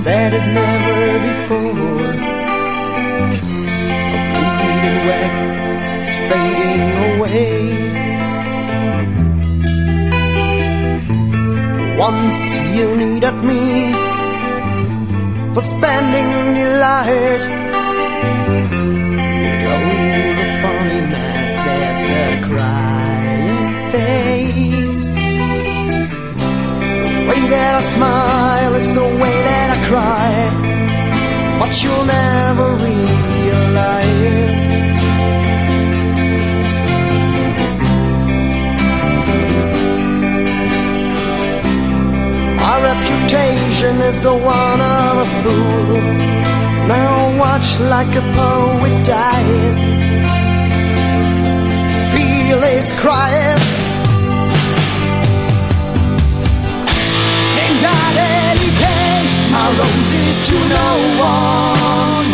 that is never before. A bleeding wreck is fading away. Once you needed me for spending your light. Below the funny mask there's a crying face. The way that I smile is the way that I cry, but you'll never realize. My reputation is the one of a fool. Now watch like a poet dies. Feel his cries. And I dedicate my roses to no one.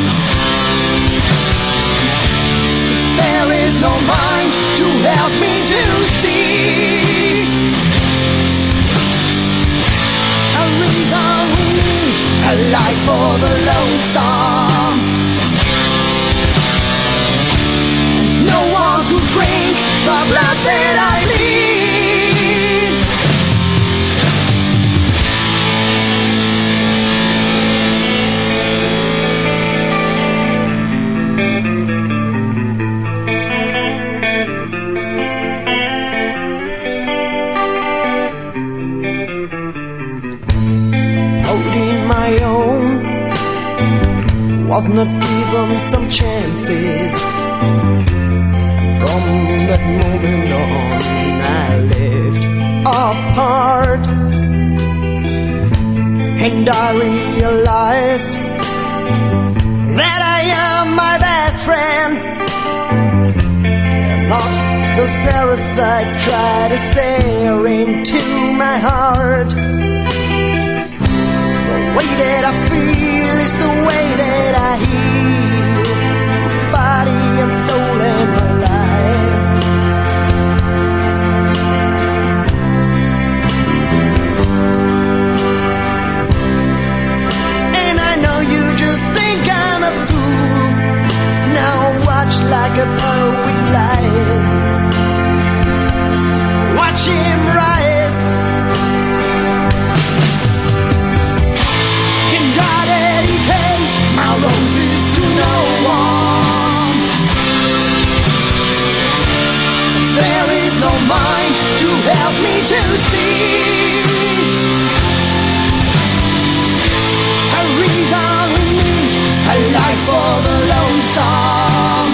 'Cause there is no mind to help me to see a reason we need a life for the lonesome. No one to drink the blood that I need. Holding my own was not given some chances. From that moment on, I lived apart, and I realized that I am my best friend, and not those parasites try to stare into my heart. The way that I feel is the way that I heal, body and soul and life. And I know you just think I'm a fool. Now watch like a poet flies. Watch him rise. And I dedicate my roses to no one. There is no mind to help me to see a reason we need a life for the lonesome.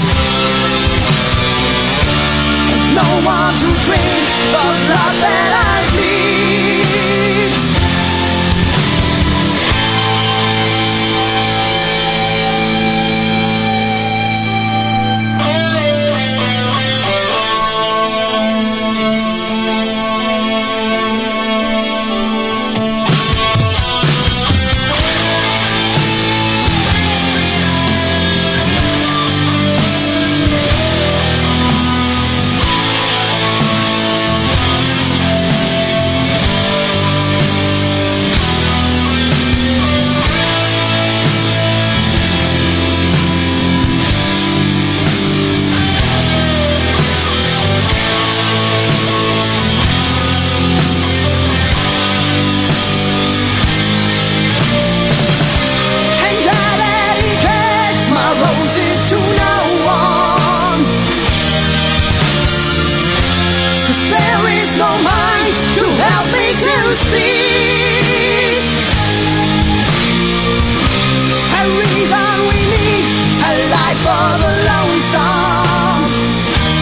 And no one to drink the blood that I bleed.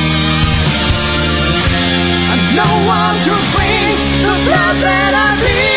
No one to drink the blood that I bleed.